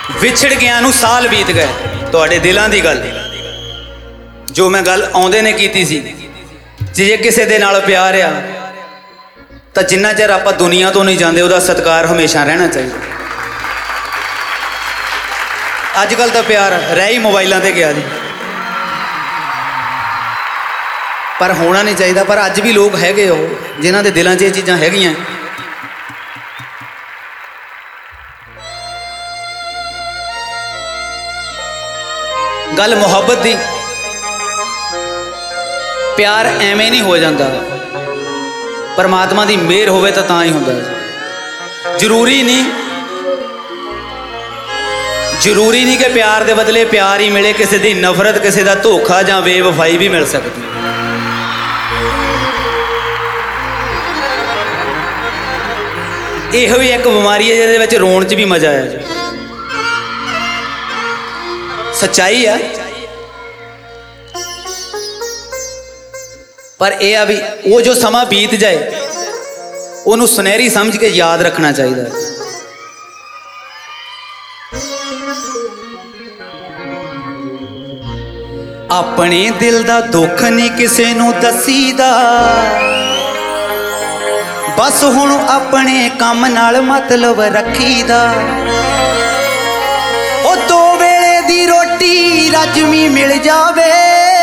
ਵਿਛੜ ਗਿਆ ਨੂੰ ਸਾਲ ਬੀਤ ਗਏ। ਤੁਹਾਡੇ ਦਿਲਾਂ ਦੀ ਗੱਲ ਜੋ ਮੈਂ ਗੱਲ ਆਉਂਦੇ ਨੇ ਕੀਤੀ ਸੀ, ਜੇ ਕਿਸੇ ਦੇ ਨਾਲ ਪਿਆਰ ਆ ਤਾਂ ਜਿੰਨਾ ਚਿਰ ਆਪਾਂ ਦੁਨੀਆ ਤੋਂ ਨਹੀਂ ਜਾਂਦੇ ਉਹਦਾ ਸਤਿਕਾਰ ਹਮੇਸ਼ਾ ਰਹਿਣਾ ਚਾਹੀਦਾ। ਅੱਜ ਕੱਲ੍ਹ ਤਾਂ ਪਿਆਰ ਰਹਿ ਹੀ ਮੋਬਾਈਲਾਂ ਤੇ ਗਿਆ ਜੀ, ਪਰ ਹੋਣਾ ਨਹੀਂ ਚਾਹੀਦਾ। ਪਰ ਅੱਜ ਵੀ ਲੋਕ ਹੈਗੇ ਉਹ ਜਿਨ੍ਹਾਂ ਦੇ ਦਿਲਾਂ 'ਚ ਇਹ ਚੀਜ਼ਾਂ ਹੈਗੀਆਂ। ਗੱਲ ਮੁਹੱਬਤ ਦੀ, ਪਿਆਰ ਐਵੇਂ ਨਹੀਂ ਹੋ ਜਾਂਦਾ, ਪਰਮਾਤਮਾ ਦੀ ਮਿਹਰ ਹੋਵੇ ਤਾਂ ਹੀ ਹੁੰਦਾ। ਜ਼ਰੂਰੀ ਨਹੀਂ ਕਿ ਪਿਆਰ ਦੇ ਬਦਲੇ ਪਿਆਰ ਹੀ ਮਿਲੇ, ਕਿਸੇ ਦੀ ਨਫ਼ਰਤ, ਕਿਸੇ ਦਾ ਧੋਖਾ ਜਾਂ ਬੇਵਫਾਈ ਵੀ ਮਿਲ ਸਕਦੀ। ਇਹੋ ਹੀ ਇੱਕ ਬਿਮਾਰੀ ਹੈ ਜਿਹਦੇ ਵਿੱਚ ਰੋਣ 'ਚ ਵੀ ਮਜ਼ਾ ਆਇਆ। ਸੱਚਾਈ ਆ, ਪਰ ਇਹ ਆ ਵੀ ਉਹ ਜੋ ਸਮਾਂ ਬੀਤ ਜਾਏ ਉਹਨੂੰ ਸੁਨਹਿਰੀ ਸਮਝ ਕੇ ਯਾਦ ਰੱਖਣਾ ਚਾਹੀਦਾ। ਆਪਣੇ ਦਿਲ ਦਾ ਦੁੱਖ ਨਹੀਂ ਕਿਸੇ ਨੂੰ ਦੱਸੀਦਾ, ਬਸ ਹੁਣ ਆਪਣੇ ਕੰਮ ਨਾਲ ਮਤਲਬ ਰੱਖੀਦਾ। ਉਹ ਦੋ ਵੇਲੇ ਦੀ ਰੋਟੀ ਰੱਜਵੀਂ ਮਿਲ ਜਾਵੇ,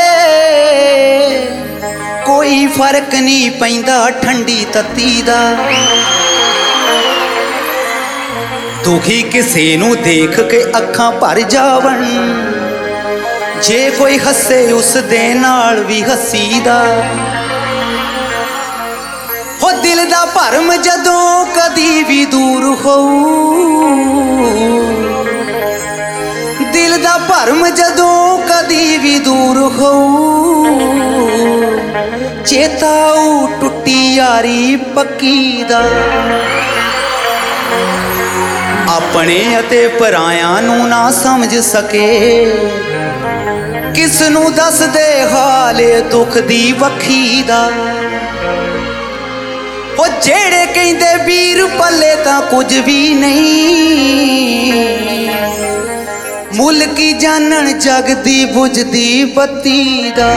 ਕੋਈ ਫਰਕ ਨਹੀਂ ਪੈਂਦਾ ਠੰਡੀ ਤੱਤੀ ਦਾ। ਦੁਖੀ ਕਿਸੇ ਨੂੰ ਦੇਖ ਕੇ ਅੱਖਾਂ ਭਰ ਜਾਵਣ, ਜੇ ਕੋਈ ਹੱਸੇ ਉਸ ਦੇ ਨਾਲ ਵੀ ਹੱਸੀਦਾ। ਹੋ ਦਿਲ ਦਾ ਭਰਮ ਜਦੋਂ ਕਦੀ ਵੀ ਦੂਰ ਹੋਊ, ਦਿਲ ਦਾ ਭਰਮ ਜਦੋਂ ਕਦੀ ਵੀ ਦੂਰ ਹੋਊ, ਚੇਤਾ ਉਹ ਟੁੱਟੀ ਯਾਰੀ ਪੱਕੀ ਦਾ। ਆਪਣੇ ਅਤੇ ਪਰਾਇਆਂ ਨੂੰ ਨਾ ਸਮਝ ਸਕੇ, ਕਿਸ ਨੂੰ ਦੱਸਦੇ ਹਾਲੇ ਦੁੱਖ ਦੀ ਵੱਖੀ ਦਾ। ਉਹ ਜਿਹੜੇ ਕਹਿੰਦੇ ਵੀਰ ਪੱਲੇ ਤਾਂ ਕੁਝ ਵੀ ਨਹੀਂ, ਮੁੱਲ ਕੀ ਜਾਣਨ ਜਗਦੀ ਬੁਝਦੀ ਬੱਤੀ ਦਾ।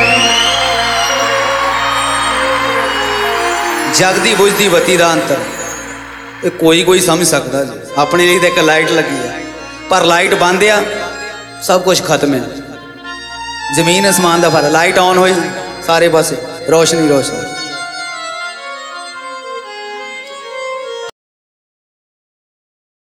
ਜਗਦੀ ਬੁਝਦੀ ਬੱਤੀ ਦਾ ਅੰਤਰ ਇਹ ਕੋਈ ਸਮਝ ਸਕਦਾ ਜੀ। ਆਪਣੇ ਲਈ ਤਾਂ ਇੱਕ ਲਾਈਟ ਲੱਗੀ ਆ, ਪਰ ਲਾਈਟ ਬੰਦ ਆ ਸਭ ਕੁਝ ਖਤਮ ਆ। ਜ਼ਮੀਨ ਅਸਮਾਨ ਦਾ ਫਰਕ। ਲਾਈਟ ਆਨ ਹੋਈ ਸਾਰੇ ਪਾਸੇ ਰੋਸ਼ਨੀ।